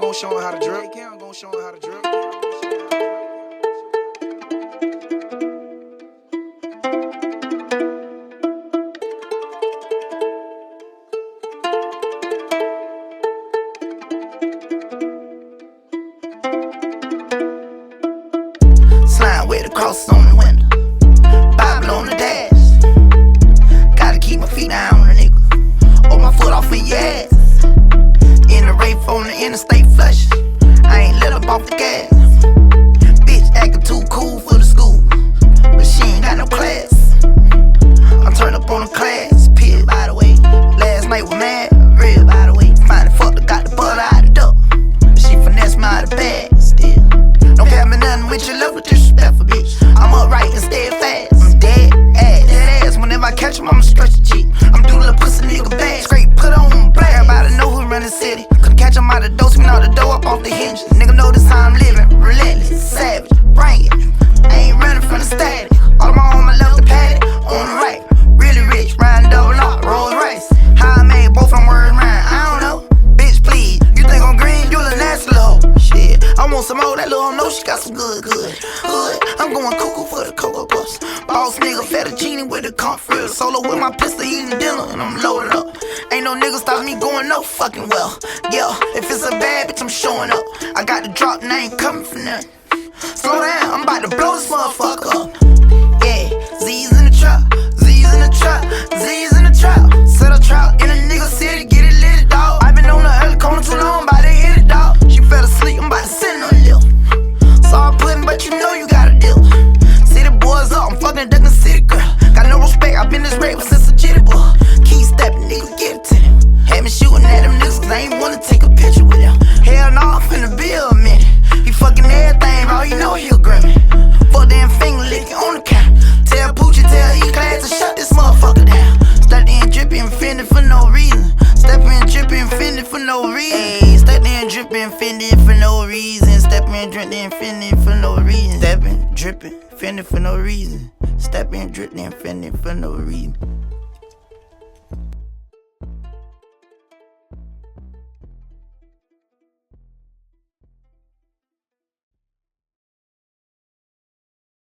gon' show him how to drip. Cam gon' show him how to drip. Slime with the crosses on the window, Bible on the dash. Gotta keep my feet down on a nigga, or my foot off in your ass. In the Wraith on the interstate flush, I ain't let up off the gas. Bitch acting too cool for the school, but she ain't got no class. I'm turned up on the class, pit by the way. Last night was mad, real by the way. Finally fucked her, got the butt out of the duck, but she finessed me out of the bag still. Don't care me nothing with your level disrespectful, bitch. I'm upright and steadfast. I'm dead ass. Whenever I catch him, I'ma stretch the cheek. I'm doodle a pussy nigga bad. Straight put on black. Everybody know who run the city. Couldn't catch him out the door, spin out the door up off the hinges. Nigga know this how I'm living. Relentless, savage, bring it. I ain't running from the static. All of my on my left, the paddock. On the right, really rich, riding double up, Rolls Royce. How I made both of them words rhyme, I don't know. Bitch, please, you think I'm green? You a nasty little hoe. Shit, I want some more, that little know she got some good. I'm going cuckoo for the Cocoa Puffs. Boss nigga, fettuccine with the comfort. Solo with my pistol, eating dinner, and I'm loaded up. Ain't no nigga stop me going no fucking well. Yeah, if it's a bad bitch, I'm showing up. I got the drop and I ain't coming for nothing. Slow down, I'm about to blow this motherfucker up. Yeah, Z's in the trap, Z's in the trap, Z's in the trap. Set a trap in a nigga city, get it lit, dog. I been on the early corner too long, about to hit it, dog. She fell asleep, I'm about to send her a lil. Saw her pudding, but you know you got a deal. City boys up, I'm fucking ducking city girl. Got no respect, I been this rape since a jitty boy. Keep stepping, nigga, get it to them. Had me shooting at them niggas, cause I ain't wanna take a picture with them. Hell no, I'm finna be a minute. He fucking everything, bro, you know he a Grammy. Fuck damn finger licking on the count. Tell Poochie, tell E-Class to shut this motherfucker down. Step in dripping, offended for no reason. Step in dripping, offended for no reason. Hey, step in dripping, offended for no reason. Step in dripping, offended for no reason. Step in dripping, offended for no reason. Step in dripping, offended for no reason.